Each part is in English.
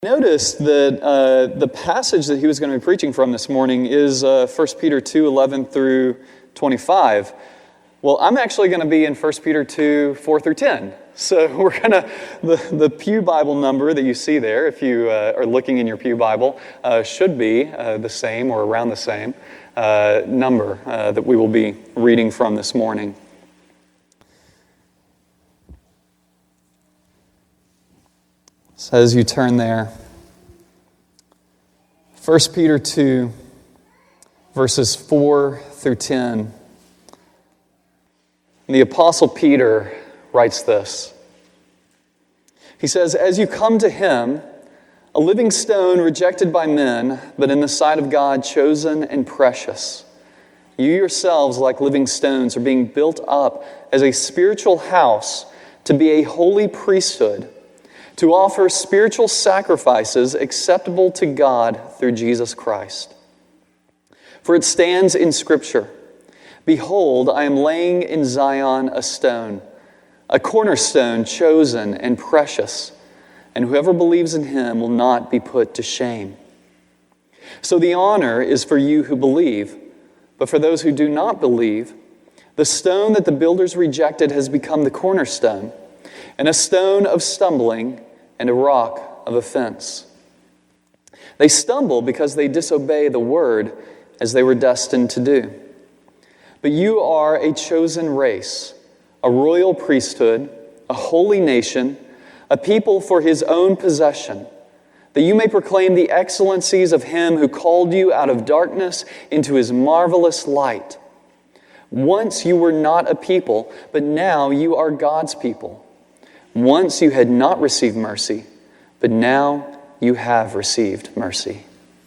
Noticed that the passage that he was going to be preaching from this morning is 1 Peter 2, 11 through 25. Well, I'm actually going to be in 1 Peter 2, 4 through 10. So we're going to, the Pew Bible number that you see there, if you are looking in your Pew Bible, should be the same or around the same number that we will be reading from this morning. So as you turn there, 1 Peter 2, verses 4 through 10. And the Apostle Peter writes this. He says, "As you come to him, a living stone rejected by men, but in the sight of God chosen and precious, you yourselves, like living stones, are being built up as a spiritual house to be a holy priesthood, to offer spiritual sacrifices acceptable to God through Jesus Christ. For it stands in Scripture, 'Behold, I am laying in Zion a stone, a cornerstone chosen and precious, and whoever believes in him will not be put to shame.' So the honor is for you who believe, but for those who do not believe, the stone that the builders rejected has become the cornerstone, and a stone of stumbling and a rock of offense. They stumble because they disobey the word as they were destined to do. But you are a chosen race, a royal priesthood, a holy nation, a people for his own possession, that you may proclaim the excellencies of him who called you out of darkness into his marvelous light. Once you were not a people, but now you are God's people. Once you had not received mercy, but now you have received mercy."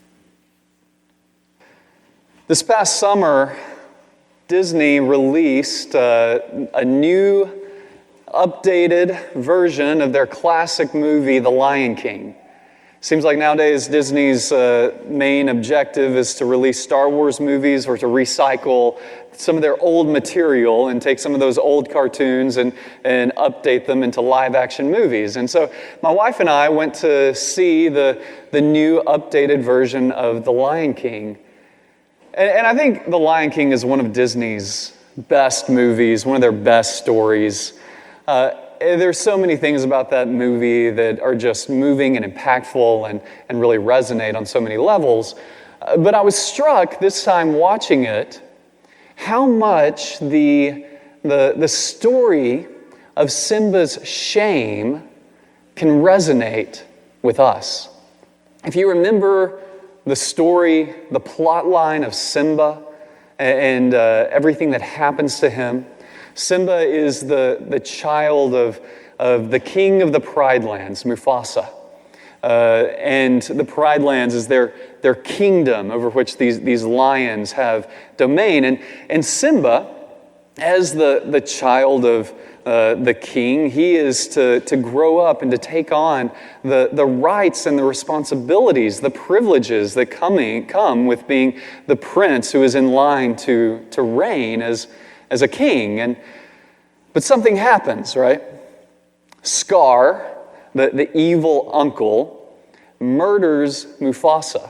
This past summer, Disney released a new, updated version of their classic movie, The Lion King. Seems like nowadays Disney's main objective is to release Star Wars movies or to recycle some of their old material and take some of those old cartoons and update them into live-action movies. And so my wife and I went to see the new updated version of The Lion King. And I think The Lion King is one of Disney's best movies, one of their best stories. There's so many things about that movie that are just moving and impactful and really resonate on so many levels. But I was struck this time watching it how much the story of Simba's shame can resonate with us. If you remember the story, the plot line of Simba and everything that happens to him, Simba is the child of the king of the Pride Lands, Mufasa. And the Pride Lands is their kingdom over which these lions have domain. And Simba, as the child of the king, he is to grow up and to take on the rights and the responsibilities, the privileges that come with being the prince who is in line to reign as a king. But something happens, right? Scar, the evil uncle, murders Mufasa,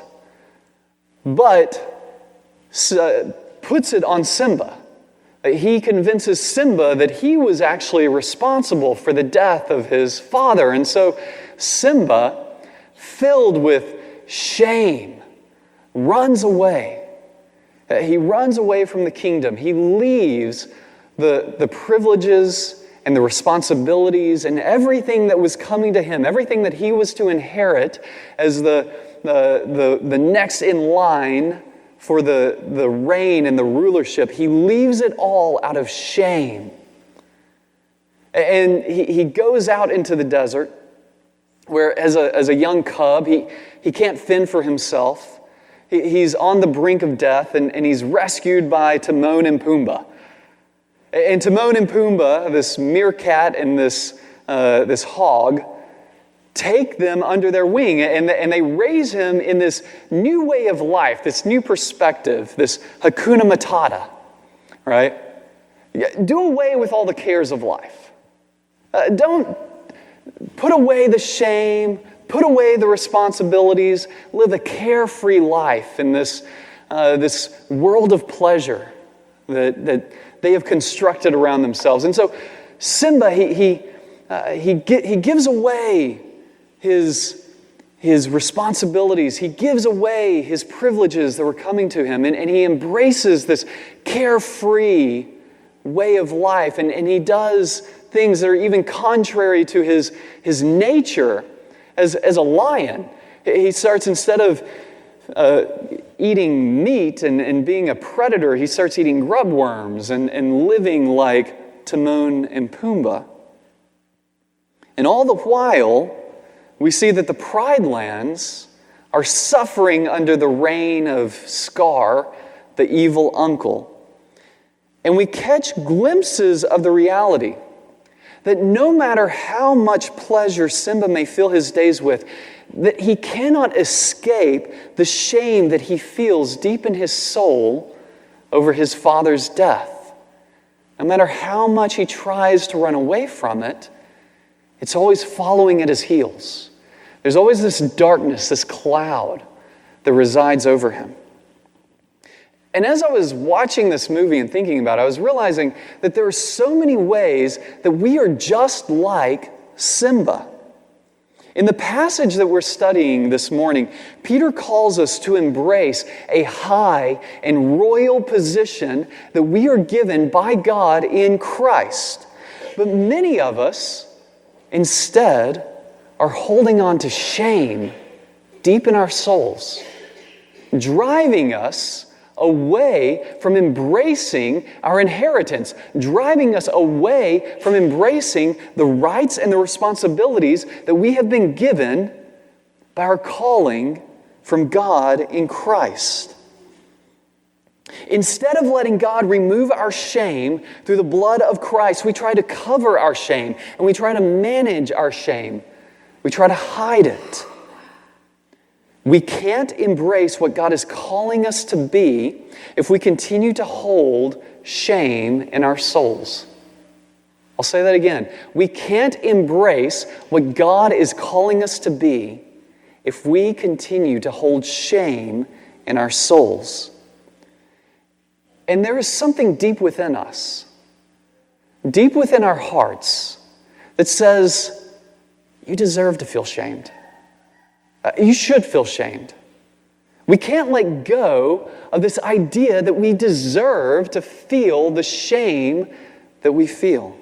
but puts it on Simba. He convinces Simba that he was actually responsible for the death of his father. And so Simba, filled with shame, runs away. He runs away from the kingdom. He leaves the privileges and the responsibilities and everything that was coming to him, everything that he was to inherit as the next in line for the reign and the rulership. He leaves it all out of shame. And he goes out into the desert where as a young cub, he can't fend for himself. He's on the brink of death and he's rescued by Timon and Pumbaa. And Timon and Pumbaa, this meerkat and this hog, take them under their wing and they raise him in this new way of life, this new perspective, this Hakuna Matata, right? Do away with all the cares of life. Don't put away the shame, put away the responsibilities, live a carefree life in this world of pleasure that they have constructed around themselves. And so Simba, he gives away his responsibilities. He gives away his privileges that were coming to him, and he embraces this carefree way of life, and he does things that are even contrary to his nature as a lion. He starts, instead of eating meat and being a predator, he starts eating grub worms and living like Timon and Pumbaa. And all the while, we see that the Pride Lands are suffering under the reign of Scar, the evil uncle. And we catch glimpses of the reality that no matter how much pleasure Simba may fill his days with, that he cannot escape the shame that he feels deep in his soul over his father's death. No matter how much he tries to run away from it, it's always following at his heels. There's always this darkness, this cloud that resides over him. And as I was watching this movie and thinking about it, I was realizing that there are so many ways that we are just like Simba. In the passage that we're studying this morning, Peter calls us to embrace a high and royal position that we are given by God in Christ. But many of us, instead, are holding on to shame deep in our souls, driving us away from embracing our inheritance, driving us away from embracing the rights and the responsibilities that we have been given by our calling from God in Christ. Instead of letting God remove our shame through the blood of Christ, we try to cover our shame and we try to manage our shame. We try to hide it. We can't embrace what God is calling us to be if we continue to hold shame in our souls. I'll say that again. We can't embrace what God is calling us to be if we continue to hold shame in our souls. And there is something deep within us, deep within our hearts, that says, you deserve to feel shamed. You should feel shamed. We can't let go of this idea that we deserve to feel the shame that we feel.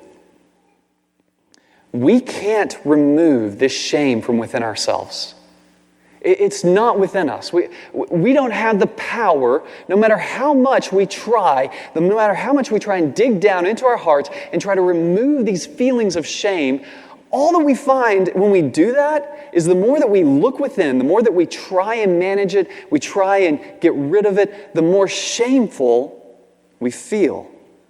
We can't remove this shame from within ourselves. It's not within us. We don't have the power, no matter how much we try, no matter how much we try and dig down into our hearts and try to remove these feelings of shame. All that we find when we do that is the more that we look within, the more that we try and manage it, we try and get rid of it, the more shameful we feel.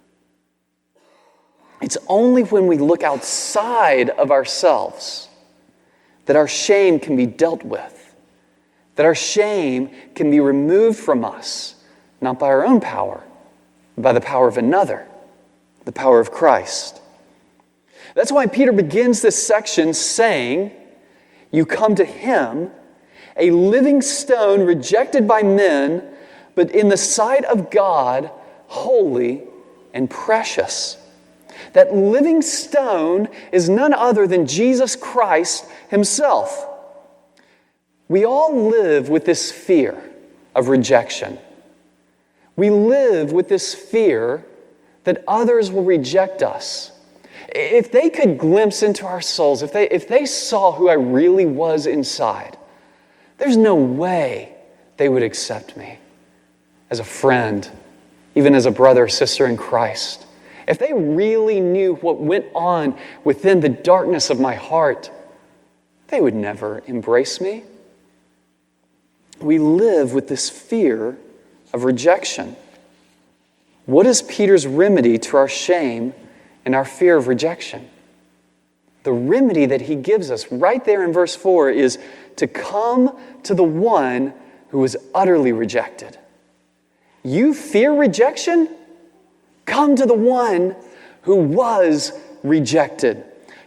It's only when we look outside of ourselves that our shame can be dealt with, that our shame can be removed from us, not by our own power, but by the power of another, the power of Christ. That's why Peter begins this section saying, you come to him, a living stone rejected by men, but in the sight of God, holy and precious. That living stone is none other than Jesus Christ himself. We all live with this fear of rejection. We live with this fear that others will reject us. If they could glimpse into our souls, if they saw who I really was inside, there's no way they would accept me as a friend, even as a brother or sister in Christ. If they really knew what went on within the darkness of my heart, they would never embrace me. We live with this fear of rejection. What is Peter's remedy to our shame and our fear of rejection? The remedy that he gives us right there in verse 4 is to come to the one who was utterly rejected. You fear rejection? Come to the one who was rejected.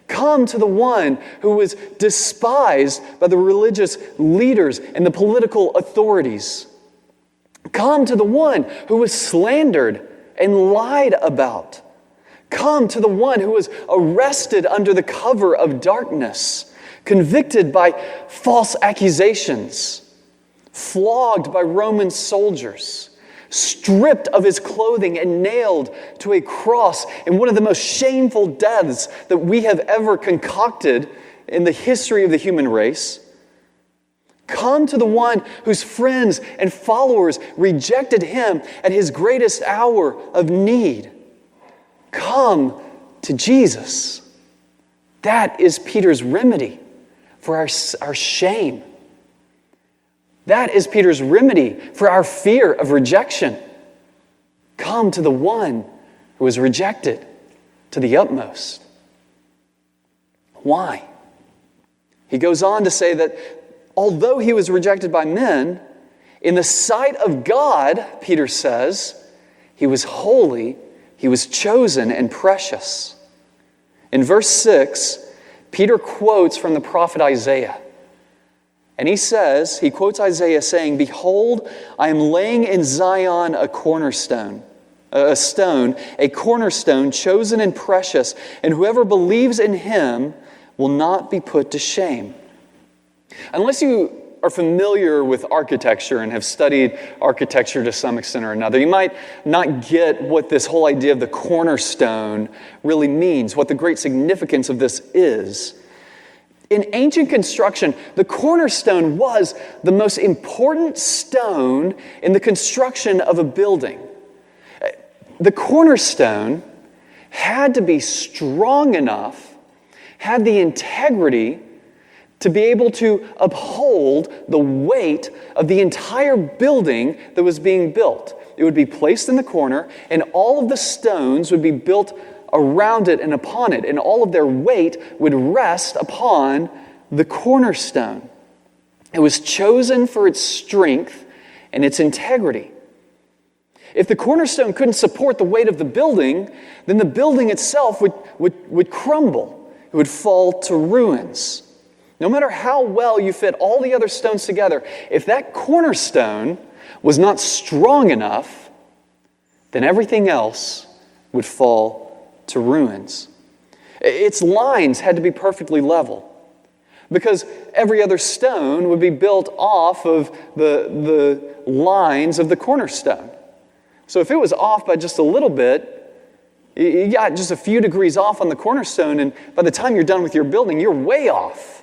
Come to the one who was despised by the religious leaders and the political authorities. Come to the one who was slandered and lied about. Come to the one who was arrested under the cover of darkness, convicted by false accusations, flogged by Roman soldiers, stripped of his clothing and nailed to a cross in one of the most shameful deaths that we have ever concocted in the history of the human race. Come to the one whose friends and followers rejected him at his greatest hour of need. Come to Jesus. That is Peter's remedy for our shame. That is Peter's remedy for our fear of rejection. Come to the one who was rejected to the utmost. Why? He goes on to say that although he was rejected by men, in the sight of God, Peter says, he was holy, he was chosen and precious. In verse 6, Peter quotes from the prophet Isaiah. And he quotes Isaiah saying, "Behold, I am laying in Zion a cornerstone, a cornerstone chosen and precious, and whoever believes in him will not be put to shame." Unless you are familiar with architecture and have studied architecture to some extent or another, you might not get what this whole idea of the cornerstone really means, what the great significance of this is. In ancient construction, the cornerstone was the most important stone in the construction of a building. The cornerstone had to be strong enough, had the integrity to be able to uphold the weight of the entire building that was being built. It would be placed in the corner, and all of the stones would be built around it and upon it, and all of their weight would rest upon the cornerstone. It was chosen for its strength and its integrity. If the cornerstone couldn't support the weight of the building, then the building itself would crumble. It would fall to ruins. No matter how well you fit all the other stones together, if that cornerstone was not strong enough, then everything else would fall to ruins. Its lines had to be perfectly level, because every other stone would be built off of the lines of the cornerstone. So if it was off by just a little bit, you got just a few degrees off on the cornerstone, and by the time you're done with your building, you're way off.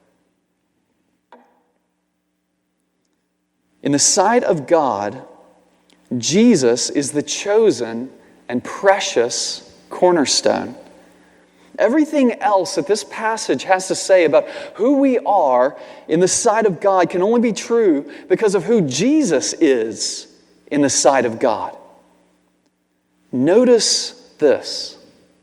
In the sight of God, Jesus is the chosen and precious cornerstone. Everything else that this passage has to say about who we are in the sight of God can only be true because of who Jesus is in the sight of God. Notice this.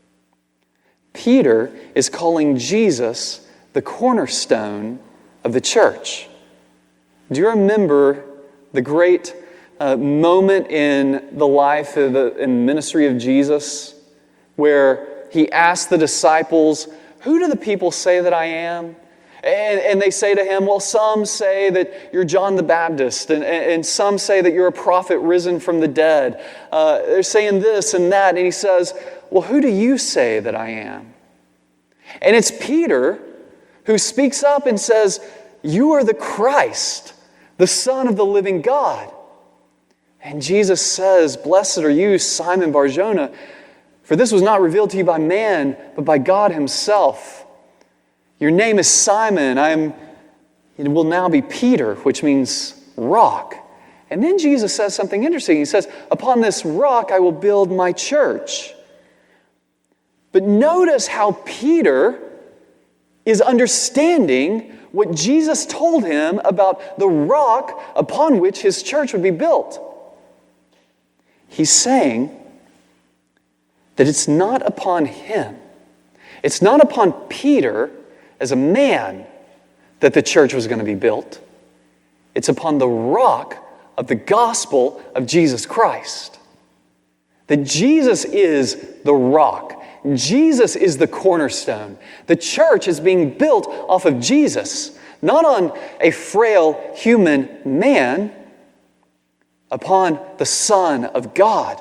Peter is calling Jesus the cornerstone of the church. Do you remember the great moment in the life and ministry of Jesus where he asked the disciples, "Who do the people say that I am?" And they say to him, "Well, some say that you're John the Baptist, and some say that you're a prophet risen from the dead. They're saying this and that." And he says, "Well, who do you say that I am?" And it's Peter who speaks up and says, "You are the Christ, the Son of the living God." And Jesus says, "Blessed are you, Simon Bar-Jonah, for this was not revealed to you by man, but by God himself. Your name is Simon. It will now be Peter," which means rock. And then Jesus says something interesting. He says, "Upon this rock I will build my church." But notice how Peter is understanding what Jesus told him about the rock upon which his church would be built. He's saying that it's not upon him, it's not upon Peter as a man that the church was going to be built. It's upon the rock of the gospel of Jesus Christ. That Jesus is the rock. Jesus is the cornerstone. The church is being built off of Jesus, not on a frail human man, upon the Son of God.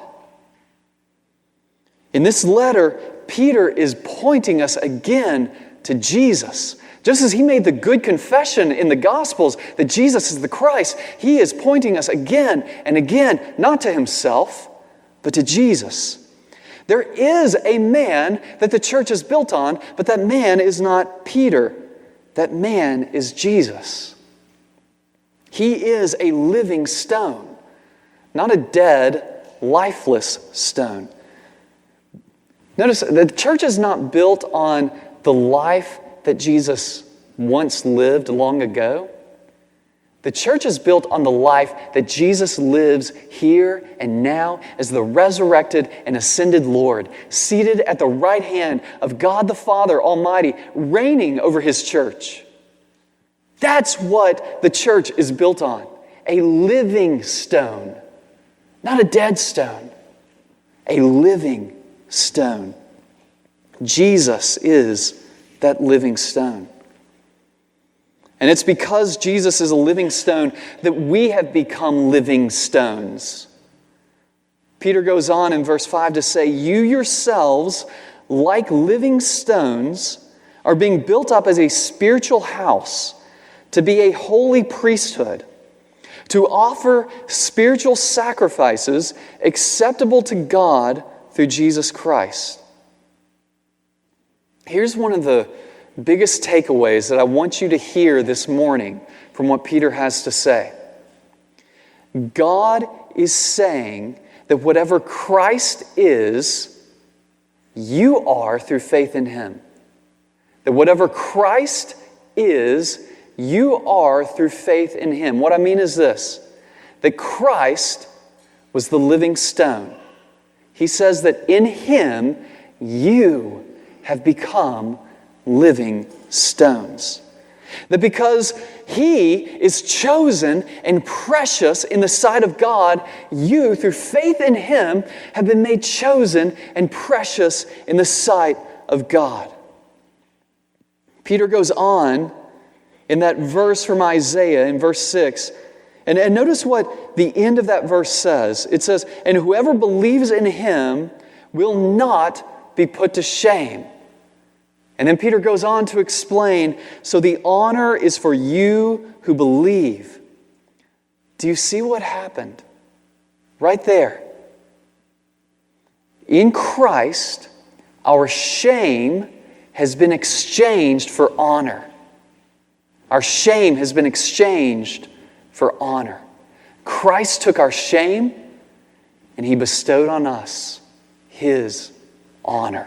In this letter, Peter is pointing us again to Jesus. Just as he made the good confession in the Gospels that Jesus is the Christ, he is pointing us again and again, not to himself, but to Jesus. There is a man that the church is built on, but that man is not Peter. That man is Jesus. He is a living stone, not a dead, lifeless stone. Notice, the church is not built on the life that Jesus once lived long ago. The church is built on the life that Jesus lives here and now as the resurrected and ascended Lord, seated at the right hand of God the Father Almighty, reigning over His church. That's what the church is built on. A living stone, not a dead stone. A living stone. Jesus is that living stone. And it's because Jesus is a living stone that we have become living stones. Peter goes on in verse 5 to say, "You yourselves, like living stones, are being built up as a spiritual house to be a holy priesthood, to offer spiritual sacrifices acceptable to God through Jesus Christ." Here's one of the biggest takeaways that I want you to hear this morning from what Peter has to say. God is saying that whatever Christ is, you are through faith in Him. That whatever Christ is, you are through faith in Him. What I mean is this, that Christ was the living stone. He says that in Him, you have become living stones. That because He is chosen and precious in the sight of God, you, through faith in Him, have been made chosen and precious in the sight of God. Peter goes on in that verse from Isaiah in verse 6, and notice what the end of that verse says. It says, "And whoever believes in Him will not be put to shame." And then Peter goes on to explain, so the honor is for you who believe. Do you see what happened? Right there. In Christ, our shame has been exchanged for honor. Our shame has been exchanged for honor. Christ took our shame and He bestowed on us His honor.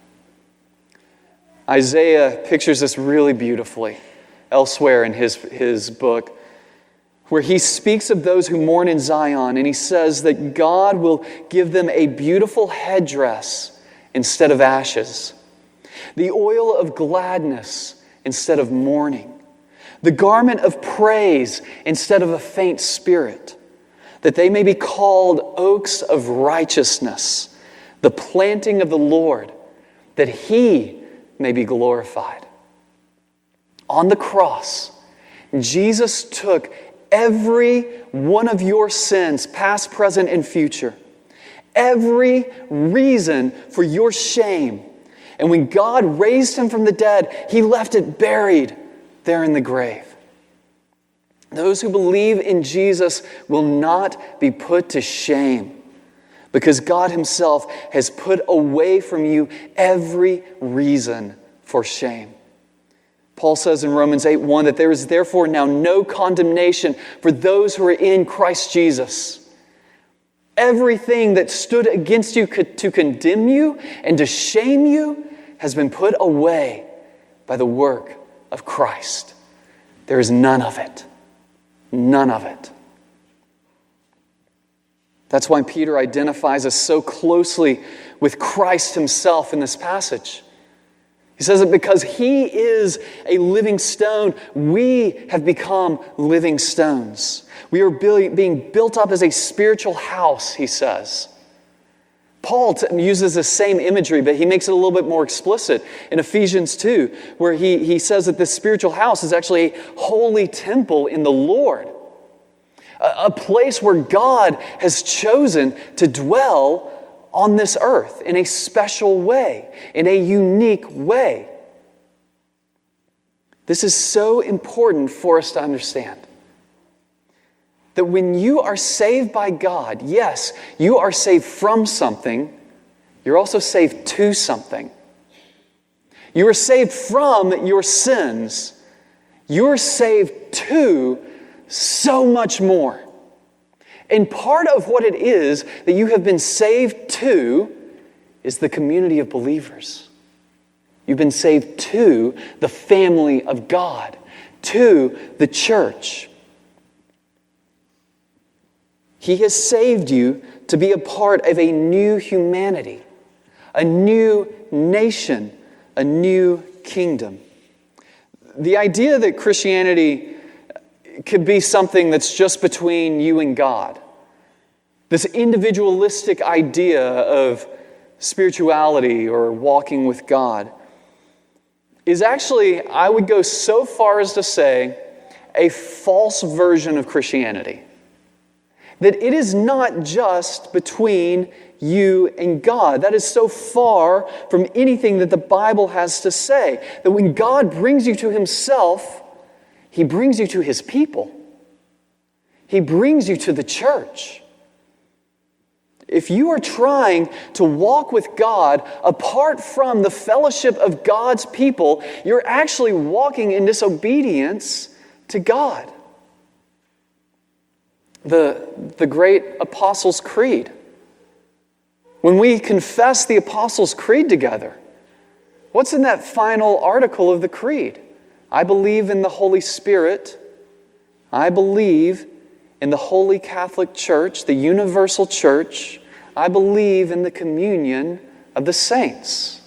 Isaiah pictures this really beautifully elsewhere in his book, where he speaks of those who mourn in Zion, and he says that God will give them a beautiful headdress instead of ashes, the oil of gladness instead of mourning, the garment of praise instead of a faint spirit, that they may be called oaks of righteousness, the planting of the Lord, that He may be glorified. On the cross, Jesus took every one of your sins, past, present, and future, every reason for your shame. And when God raised Him from the dead, He left it buried there in the grave. Those who believe in Jesus will not be put to shame, because God Himself has put away from you every reason for shame. Paul says in Romans 8:1 that there is therefore now no condemnation for those who are in Christ Jesus. Everything that stood against you to condemn you and to shame you has been put away by the work of Christ. There is none of it. None of it. That's why Peter identifies us so closely with Christ Himself in this passage. He says that because He is a living stone, we have become living stones. We are being built up as a spiritual house, he says. Paul uses the same imagery, but he makes it a little bit more explicit in Ephesians 2, where he says that this spiritual house is actually a holy temple in the Lord, a place where God has chosen to dwell on this earth in a special way, in a unique way. This is so important for us to understand. That when you are saved by God, yes, you are saved from something, you're also saved to something. You are saved from your sins. You're saved to so much more. And part of what it is that you have been saved to is the community of believers. You've been saved to the family of God, to the church. He has saved you to be a part of a new humanity, a new nation, a new kingdom. The idea that Christianity could be something that's just between you and God, this individualistic idea of spirituality or walking with God, is actually, I would go so far as to say, a false version of Christianity. That it is not just between you and God. That is so far from anything that the Bible has to say. That when God brings you to Himself, He brings you to His people. He brings you to the church. If you are trying to walk with God apart from the fellowship of God's people, you're actually walking in disobedience to God. The great Apostles' Creed. When we confess the Apostles' Creed together, what's in that final article of the Creed? I believe in the Holy Spirit. I believe in the Holy Catholic Church, the universal church. I believe in the communion of the saints.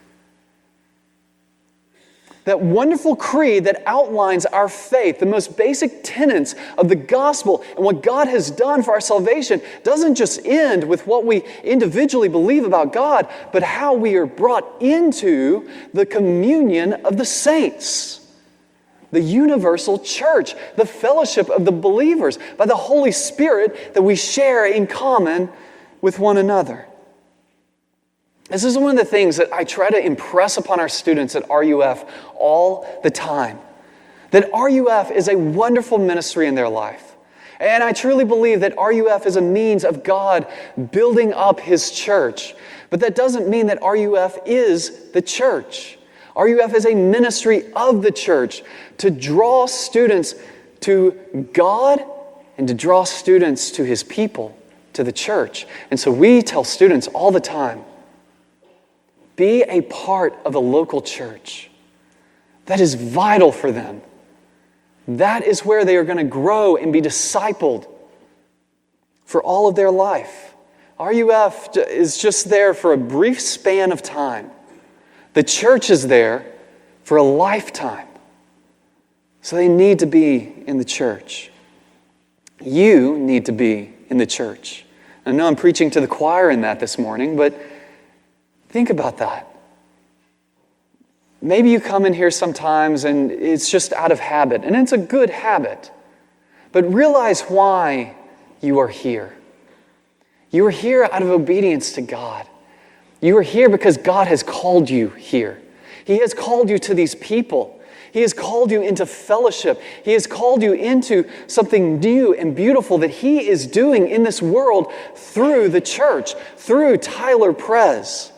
That wonderful creed that outlines our faith, the most basic tenets of the gospel and what God has done for our salvation, doesn't just end with what we individually believe about God, but how we are brought into the communion of the saints. The universal church, the fellowship of the believers, by the Holy Spirit that we share in common with one another. This is one of the things that I try to impress upon our students at RUF all the time. That RUF is a wonderful ministry in their life. And I truly believe that RUF is a means of God building up His church. But that doesn't mean that RUF is the church. RUF is a ministry of the church to draw students to God and to draw students to His people, to the church. And so we tell students all the time, be a part of a local church. That is vital for them. That is where they are going to grow and be discipled for all of their life. RUF is just there for a brief span of time. The church is there for a lifetime. So they need to be in the church. You need to be in the church. I know I'm preaching to the choir in that this morning, but think about that. Maybe you come in here sometimes and it's just out of habit, and it's a good habit. But realize why you are here. You are here out of obedience to God. You are here because God has called you here. He has called you to these people. He has called you into fellowship. He has called you into something new and beautiful that He is doing in this world through the church, through Tyler Prez.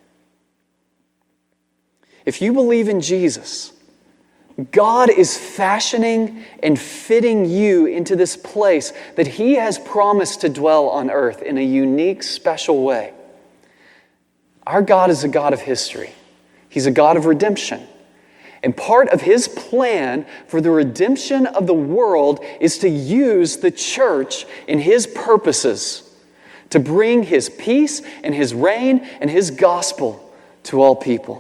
If you believe in Jesus, God is fashioning and fitting you into this place that He has promised to dwell on earth in a unique, special way. Our God is a God of history. He's a God of redemption. And part of His plan for the redemption of the world is to use the church in His purposes to bring His peace and His reign and His gospel to all people.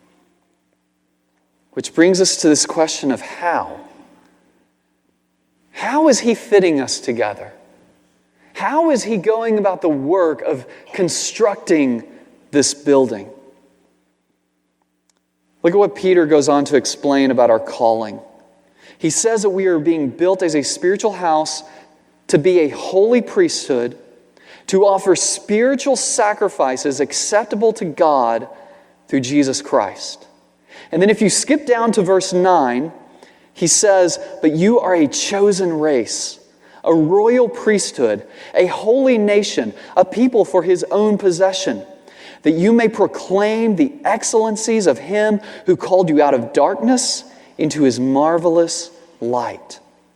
Which brings us to this question of how. How is He fitting us together? How is he going about the work of constructing this building? Look at what Peter goes on to explain about our calling. He says that we are being built as a spiritual house to be a holy priesthood, to offer spiritual sacrifices acceptable to God through Jesus Christ. And then if you skip down to verse 9, he says, "But you are a chosen race, a royal priesthood, a holy nation, a people for his own possession, that you may proclaim the excellencies of him who called you out of darkness into his marvelous light."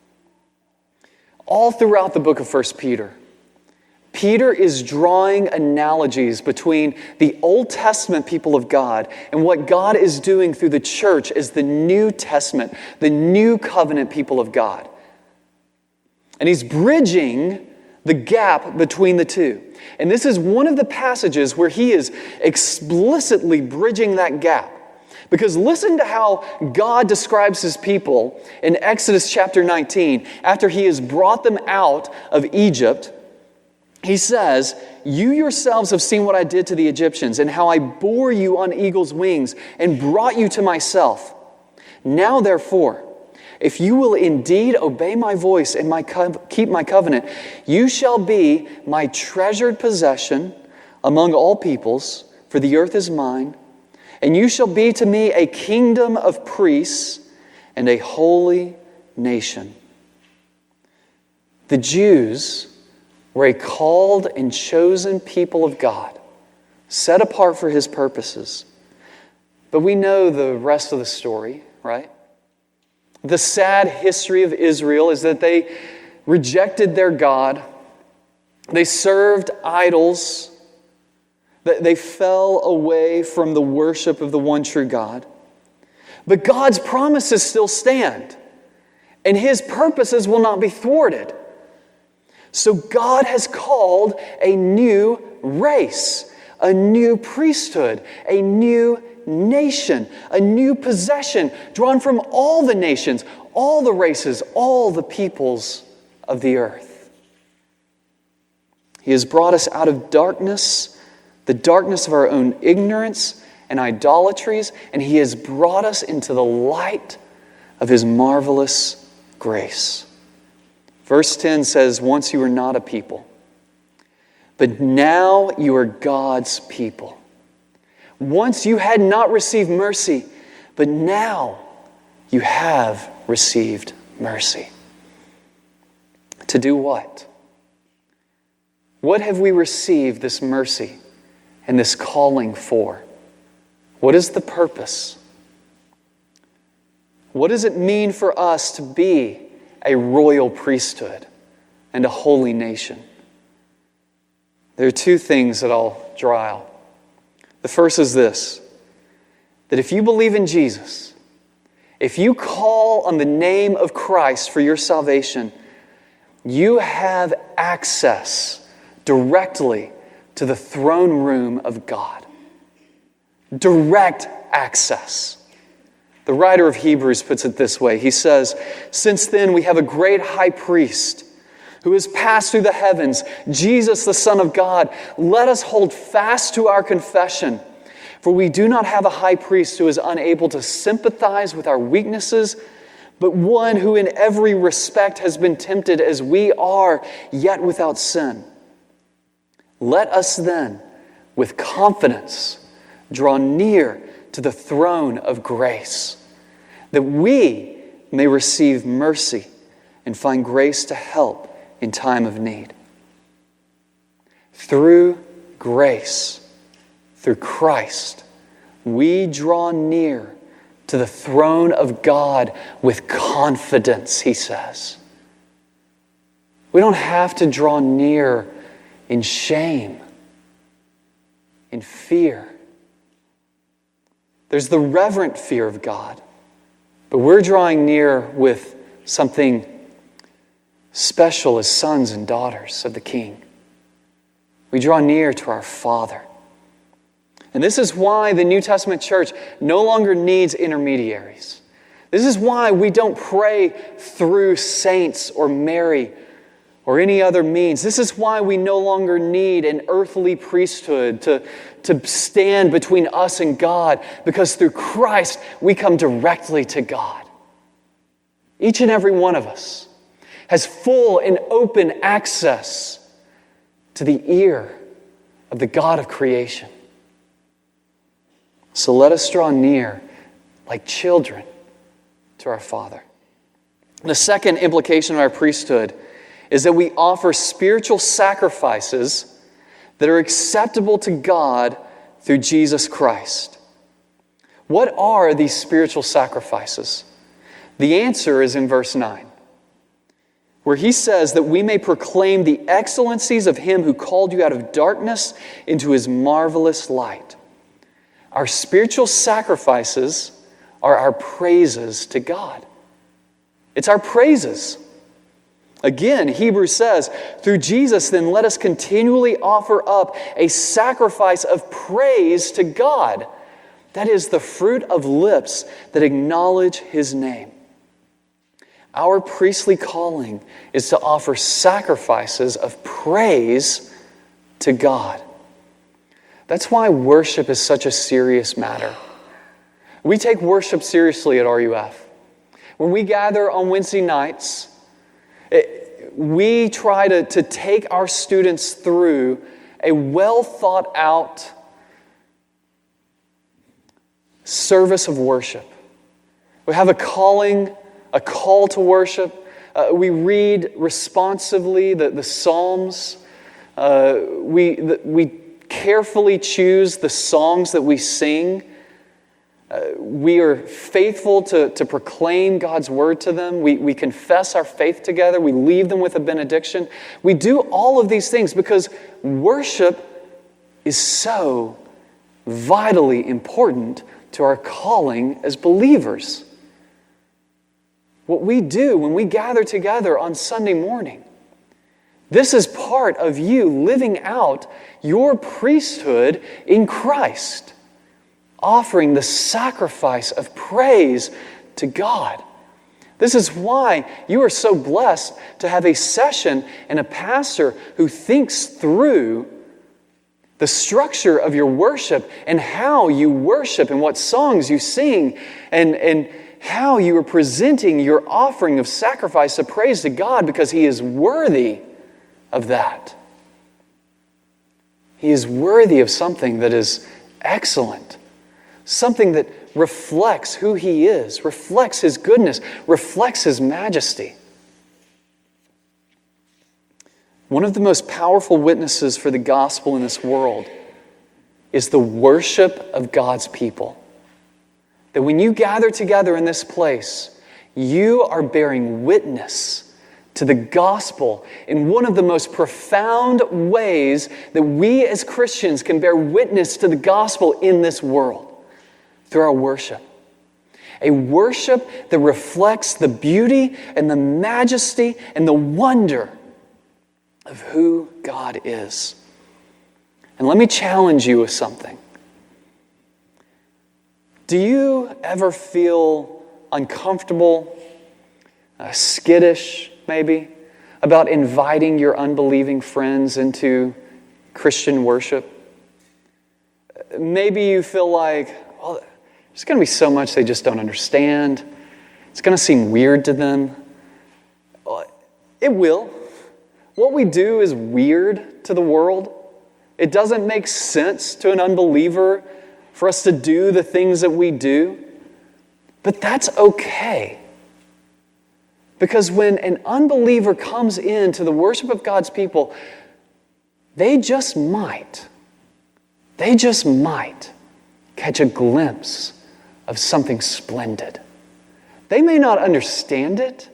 All throughout the book of 1 Peter, Peter is drawing analogies between the Old Testament people of God and what God is doing through the church as the New Testament, the new covenant people of God. And he's bridging the gap between the two. And this is one of the passages where he is explicitly bridging that gap. Because listen to how God describes his people in Exodus chapter 19. After he has brought them out of Egypt, he says, "You yourselves have seen what I did to the Egyptians and how I bore you on eagle's wings and brought you to myself. Now therefore, if you will indeed obey my voice and keep my covenant, you shall be my treasured possession among all peoples, for the earth is mine, and you shall be to me a kingdom of priests and a holy nation." The Jews were a called and chosen people of God, set apart for his purposes. But we know the rest of the story, right? The sad history of Israel is that they rejected their God. They served idols. They fell away from the worship of the one true God. But God's promises still stand, and his purposes will not be thwarted. So God has called a new race, a new priesthood, a new nation, a new possession drawn from all the nations, all the races, all the peoples of the earth. He has brought us out of darkness, the darkness of our own ignorance and idolatries, and he has brought us into the light of his marvelous grace. Verse 10 says, "Once you were not a people, but now you are God's people. Once you had not received mercy, but now you have received mercy." To do what? What have we received this mercy and this calling for? What is the purpose? What does it mean for us to be a royal priesthood and a holy nation? There are two things that I'll draw out. The first is this, that if you believe in Jesus, if you call on the name of Christ for your salvation, you have access directly to the throne room of God. Direct access. The writer of Hebrews puts it this way. He says, "Since then we have a great high priest who has passed through the heavens, Jesus the Son of God. Let us hold fast to our confession. For we do not have a high priest who is unable to sympathize with our weaknesses, but one who in every respect has been tempted as we are, yet without sin. Let us then, with confidence, draw near to the throne of grace, that we may receive mercy and find grace to help in time of need." Through grace, through Christ, we draw near to the throne of God with confidence, he says. We don't have to draw near in shame, in fear. There's the reverent fear of God, but we're drawing near with something special as sons and daughters of the King. We draw near to our Father. And this is why the New Testament church no longer needs intermediaries. This is why we don't pray through saints or Mary or any other means. This is why we no longer need an earthly priesthood to stand between us and God, because through Christ we come directly to God. Each and every one of us has full and open access to the ear of the God of creation. So let us draw near like children to our Father. The second implication of our priesthood is that we offer spiritual sacrifices that are acceptable to God through Jesus Christ. What are these spiritual sacrifices? The answer is in verse 9, where he says that we may proclaim the excellencies of Him who called you out of darkness into His marvelous light. Our spiritual sacrifices are our praises to God. It's our praises. Again, Hebrews says, through Jesus, then let us continually offer up a sacrifice of praise to God. That is the fruit of lips that acknowledge His name. Our priestly calling is to offer sacrifices of praise to God. That's why worship is such a serious matter. We take worship seriously at RUF. When we gather on Wednesday nights, we try to take our students through a well thought out service of worship. We have a call to worship. We read responsively the Psalms. We carefully choose the songs that we sing. We are faithful to proclaim God's word to them. We confess our faith together. We leave them with a benediction. We do all of these things because worship is so vitally important to our calling as believers. What we do when we gather together on Sunday morning, this is part of you living out your priesthood in Christ, offering the sacrifice of praise to God. This is why you are so blessed to have a session and a pastor who thinks through the structure of your worship and how you worship and what songs you sing and how you are presenting your offering of sacrifice of praise to God, because He is worthy of that. He is worthy of something that is excellent. Something that reflects who He is, reflects His goodness, reflects His majesty. One of the most powerful witnesses for the gospel in this world is the worship of God's people. That when you gather together in this place, you are bearing witness to the gospel in one of the most profound ways that we as Christians can bear witness to the gospel in this world. Through our worship. A worship that reflects the beauty and the majesty and the wonder of who God is. And let me challenge you with something. Do you ever feel uncomfortable, skittish maybe, about inviting your unbelieving friends into Christian worship? Maybe you feel like, well, there's going to be so much they just don't understand. It's going to seem weird to them. It will. What we do is weird to the world. It doesn't make sense to an unbeliever for us to do the things that we do. But that's okay. Because when an unbeliever comes into the worship of God's people, they just might catch a glimpse of something splendid. They may not understand it,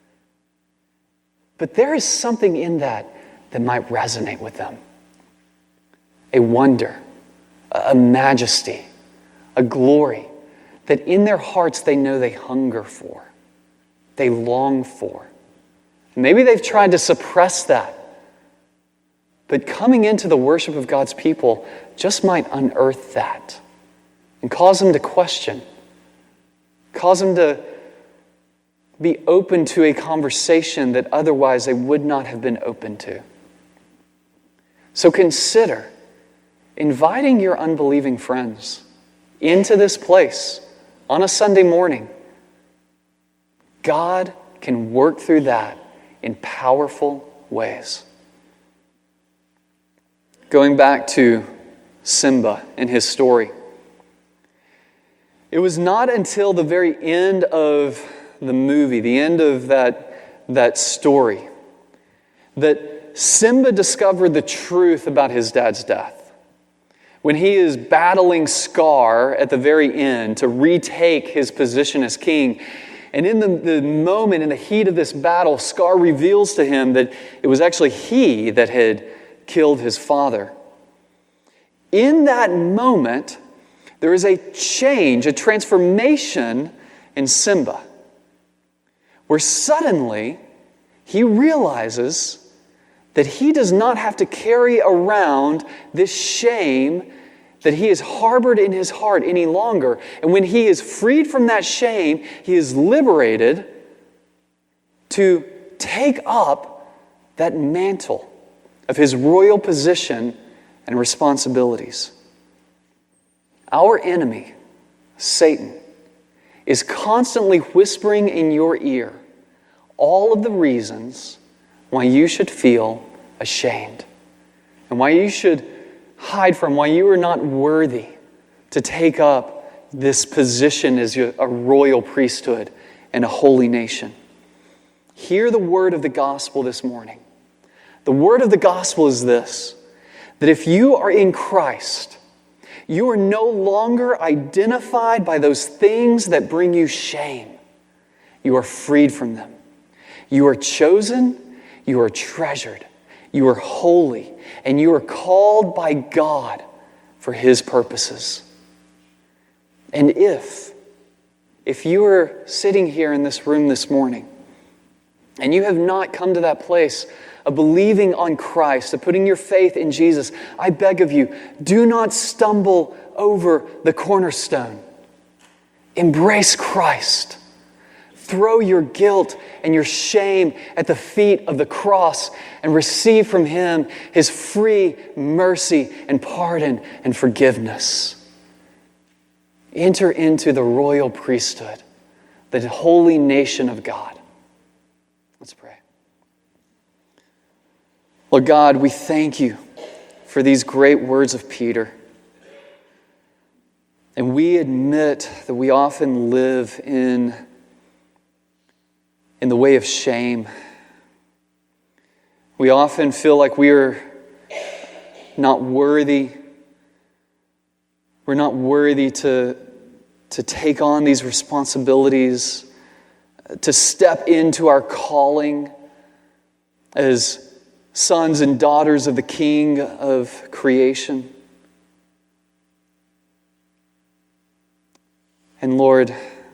but there is something in that might resonate with them. A wonder, a majesty, a glory that in their hearts they know they hunger for, they long for. Maybe they've tried to suppress that, but coming into the worship of God's people just might unearth that and cause them to question, cause them to be open to a conversation that otherwise they would not have been open to. So consider inviting your unbelieving friends into this place on a Sunday morning. God can work through that in powerful ways. Going back to Simba and his story, it was not until the very end of the movie, the end of that story, that Simba discovered the truth about his dad's death. When he is battling Scar at the very end to retake his position as king, and in the moment, in the heat of this battle, Scar reveals to him that it was actually he that had killed his father. In that moment, there is a change, a transformation in Simba, where suddenly he realizes that he does not have to carry around this shame that he has harbored in his heart any longer. And when he is freed from that shame, he is liberated to take up that mantle of his royal position and responsibilities. Our enemy, Satan, is constantly whispering in your ear all of the reasons why you should feel ashamed and why you should hide from, why you are not worthy to take up this position as a royal priesthood and a holy nation. Hear the word of the gospel this morning. The word of the gospel is this, that if you are in Christ, you are no longer identified by those things that bring you shame. You are freed from them. You are chosen, you are treasured, you are holy, and you are called by God for His purposes. And if you are sitting here in this room this morning, and you have not come to that place of believing on Christ, of putting your faith in Jesus, I beg of you, do not stumble over the cornerstone. Embrace Christ. Throw your guilt and your shame at the feet of the cross and receive from Him His free mercy and pardon and forgiveness. Enter into the royal priesthood, the holy nation of God. Let's pray. Lord God, we thank you for these great words of Peter. And we admit that we often live in the way of shame. We often feel like we are not worthy. We're not worthy to take on these responsibilities, to step into our calling as sons and daughters of the King of creation. And Lord,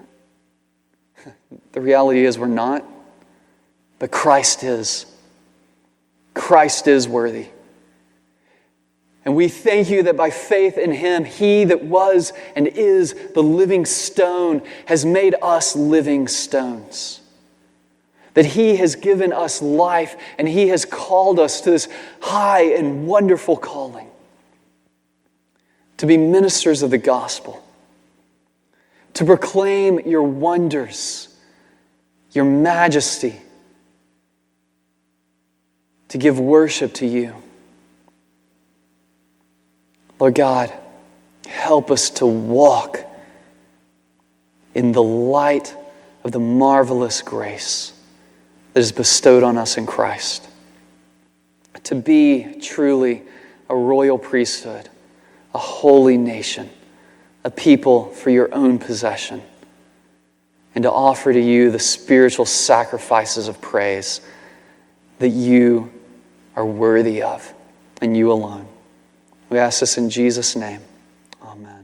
the reality is we're not, but Christ is. Christ is worthy. And we thank you that by faith in Him, He that was and is the living stone has made us living stones. That He has given us life and He has called us to this high and wonderful calling. To be ministers of the gospel. To proclaim your wonders, your majesty, to give worship to you. Lord God, help us to walk in the light of the marvelous grace that is bestowed on us in Christ. To be truly a royal priesthood, a holy nation, a people for your own possession, and to offer to you the spiritual sacrifices of praise that you are worthy of, and you alone. We ask this in Jesus' name. Amen.